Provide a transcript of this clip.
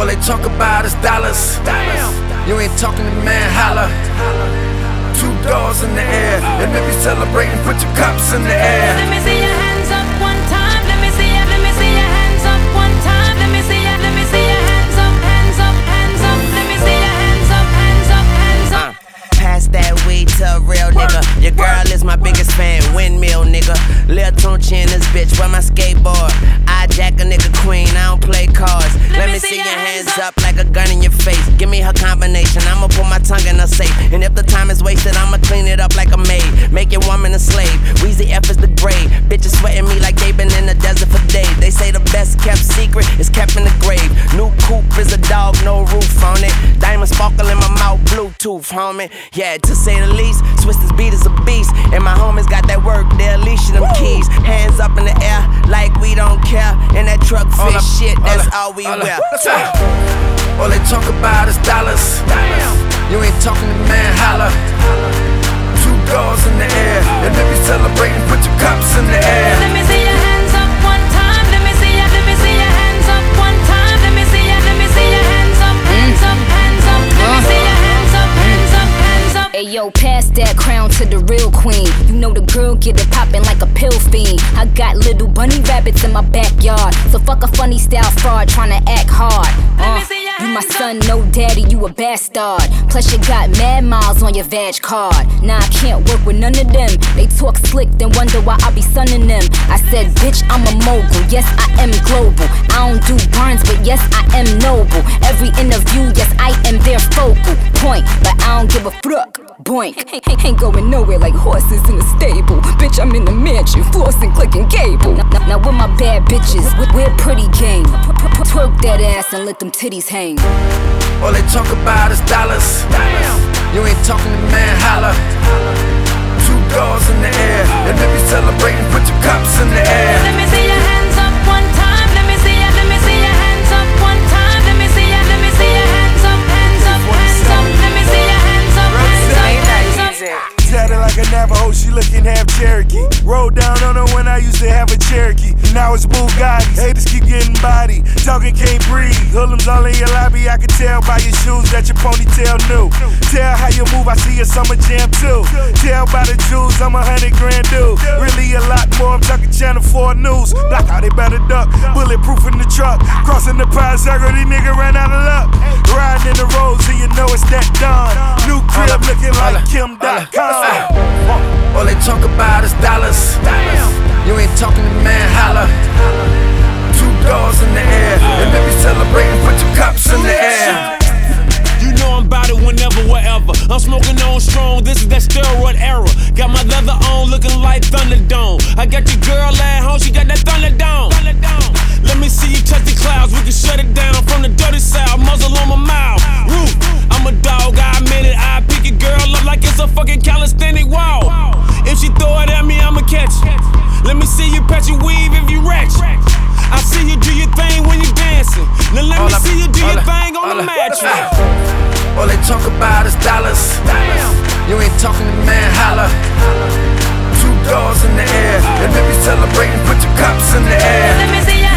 All they talk about is dollars. You ain't talking to man, holla. Two doors in the air, and if you celebrating, put your cups in the air. Let me see your hands up one time. Let me see your hands up one time. Let me see your hands up, hands up, hands up. Let me see your hands up, hands up, hands up. Pass that weed to a real nigga. Your girl is my biggest fan, windmill nigga. Lil Tunchi in this bitch, where my skateboard. I jack a nigga queen, I don't play cards. Let me see your hands up like a gun in your face. Give me her combination, I'ma put my tongue in her safe. And if the time is wasted, I'ma clean it up like a maid. Make your woman a slave, Weezy F is the grade. Bitches sweating me like they been in the desert for days. They say the best kept secret is kept in the grave. New coupe is a dog, no roof on it. Diamond sparkle in my mouth, Bluetooth, homie. Yeah, to say the least, Swiss beat is a beast. And my homies got that work, they'll leash them keys. Hands up in the air, like we don't care. And that truck fit shit, that's all we wear. All they talk about is dollars. You ain't talking to man, holla. Two doors in the air, and if you celebrating, put your cups in the air. Let me see your hands up one time. Let me see your hands up one time. Let me see your hands up, hands up, hands up. Let me see your hands up, hands up, hands up. Hey yo, pass that crown to the real queen. You know the girl get it poppin' like a pill fiend. I got little bunny rabbits in my backyard, so fuck a funny style fraud tryna act hard. You my son, no daddy, you a bastard. Plus you got mad miles on your vag card. Nah, I can't work with none of them. They talk slick, then wonder why I be sunning them. I said, bitch, I'm a mogul. Yes, I am global. I don't do burns, but yes, I am noble. Every interview, yes, I am their focal point. But I don't give a fuck. Boink. Ain't going nowhere like horses in a stable. Bitch, I'm in the mansion, flossing, clicking cable. Now with my bad bitches, we're pretty game. Twerk that ass and let them titties hang. All they talk about is dollars. You ain't talking to man, holla. Two doors in the air, and if you celebrating, put your cups in the air. Let me see your hands up one time. Let me see your hands up one time. Let me see your hands up, hands up, hands up. Let me see your hands up, hands up, hands up. Tatted like a Navajo, she looking half Cherokee. Rolled down on her when I used to have a Cherokee. Now it's Bugattis. Haters keep getting body. Talking can't breathe. Hoodlums all in your lobby. I can tell by your shoes that your ponytail new. Tell how you move, I see a summer jam too. Tell by the jewels, I'm 100 grand dude. Really a lot more, I'm talking Channel 4 News. Block out, they better duck. Bulletproof in the truck. Crossing the pie circle, these niggas ran out of luck. Riding in the roads, so you know it's that done. New crib looking like Kim.com. All they talk about is dollars. You ain't talking to man, holla. Two doors in the air, and if you celebrating, put your cups in the air. You know I'm about it whenever, wherever. I'm smoking on strong, this is that steroid era. Got my leather on, looking like Thunderdome. I got your girl at home, she got that Thunderdome. Let me see you touch the clouds, we can shut it down from the dirty south. Muzzle on my mouth, roof. I'm a dog, I admit it. I pick your girl up like it's a fucking calisthenic wall. If she throw it at me, I'ma catch it. Let me see you patch your weave if you ratchet. I see you do your thing when you dancing. Now let me see you do your thing on the mattress. All they talk about is dollars. You ain't talking to man, holla. Two doors in the air, and if you celebrating, put your cups in the air. Let me see your